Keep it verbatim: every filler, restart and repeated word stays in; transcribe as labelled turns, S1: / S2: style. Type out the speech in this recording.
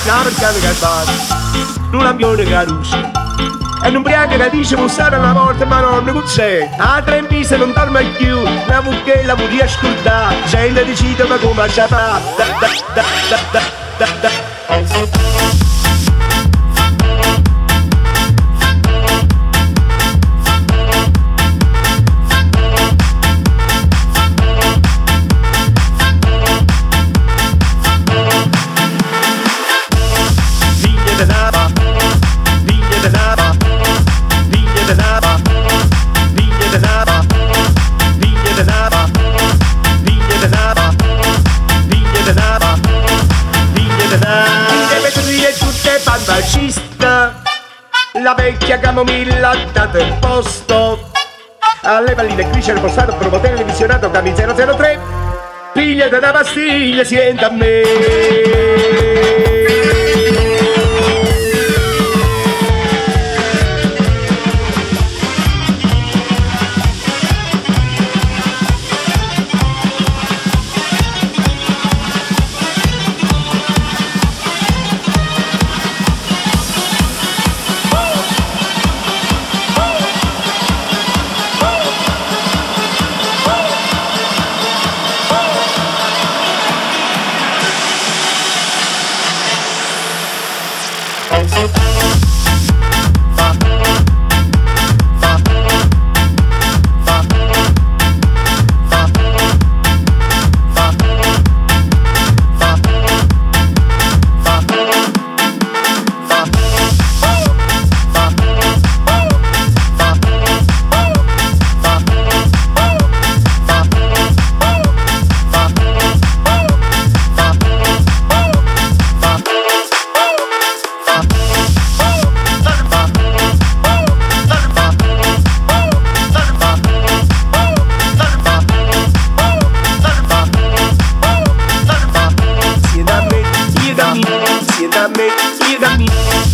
S1: una percata che fa, un lampione che ruscia. E un ubriaco che dice bussare alla morte, ma non c'è. A tre in pista non dorme più, una mucchella vuol riascoltare. C'è il decide ma come ci fa. Da da da da da da da. La vecchia camomilla ha dato il posto alle palline qui c'è il postato promo televisionato Cami zero zero tre. Pigliate una pastiglia, sienta a me. Siéntame, siéntame, siéntame.